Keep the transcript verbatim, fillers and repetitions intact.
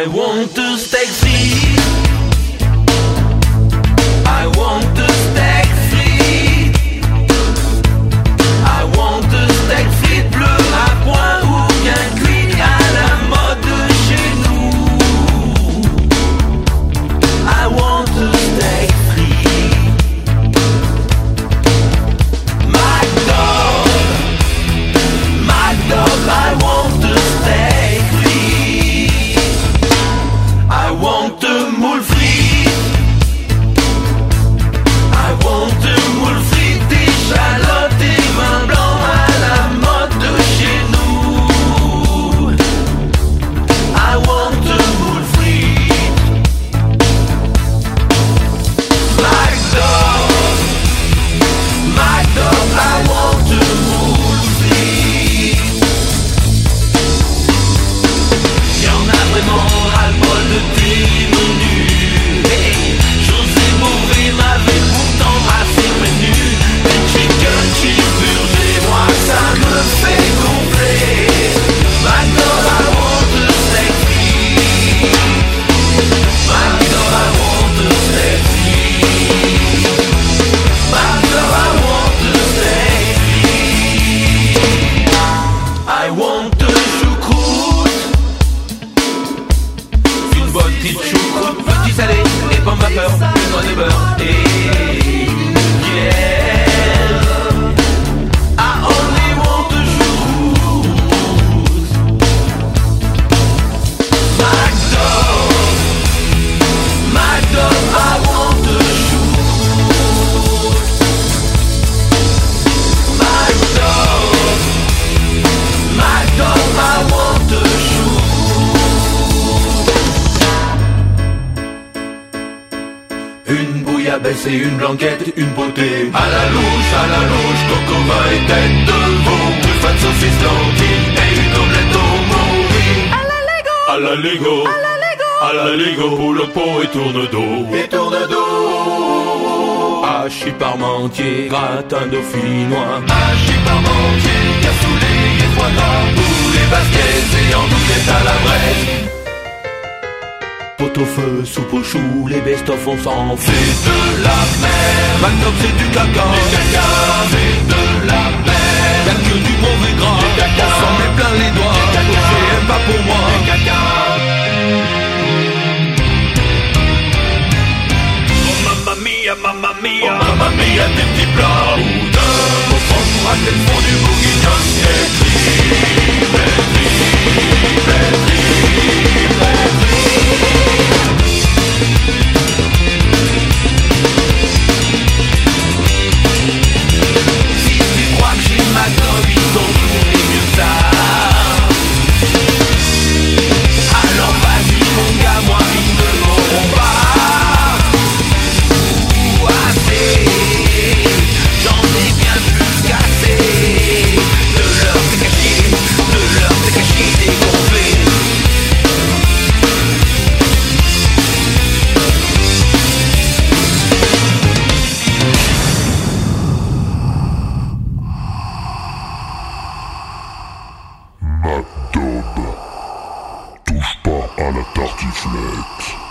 I want to steak free. I want to steak free. I want to steak free bleu à point ou bien cuit à la mode chez nous. I want to steak free. My dog, my dog, I want to steak free. I want to moule free. I want to moule free, échalotes et vin blanc à la mode chez nous. I want to moule free. My dog, my dog, I want to moule free. Y'en a vraiment ras-le-bol de tes menus. Hey, José Bové m'avait pourtant assez prévenu. Les chicken cheeseburgers, moi ça me fait gonfler. My dog, I want to steak free. My dog, I want to steak free. My dog, I want to steak free. I want to choucroute. Une bonne petite choucroute, petit salé, et pommes vapeur, une noix de beurre, et yeah. I only want to choucroute. My dog, my dog, I want to choucroute. My dog, my dog, I want to choucroute. Une bouillabaisse et une blanquette, une potée. À la louche, à la louche, coco vin et tête de veau. Truffade, saucisse, lentilles et une omelette au mori. À la Lego, à la Lego, à la Lego, à la Lego. Boule pot et tourne d'eau, et tourne d'eau. Hachis parmentier, gratin dauphinois. Hachis parmentier, cassoulet et foie gras. Poulet basquez et andouillette à la braise. Pot au feu, soupe aux choux, les best-of on s'en fait de la mer. McDo c'est du caca, du caca, c'est de la mer. Y'a que du mauvais gras, du caca, on s'en met plein les doigts. Du caca, c'est pas pour moi, du caca. Oh mamma mia, mamma mia, oh mamma mia, des petits plats boudins. Au fond, pour rater le fond du bourguignon. Pétri, pétri, pétri, pétri. Si tu crois que j'ai ma gobe, ils ont trouvé mieux ça. Alors vas-y mon gars, moi ils ne m'auront pas. Ou assez, j'en ai bien plus qu'assez. De leur c'est caché, de leur c'est caché dégonflé. Mad Dog, touche pas à la tartiflette.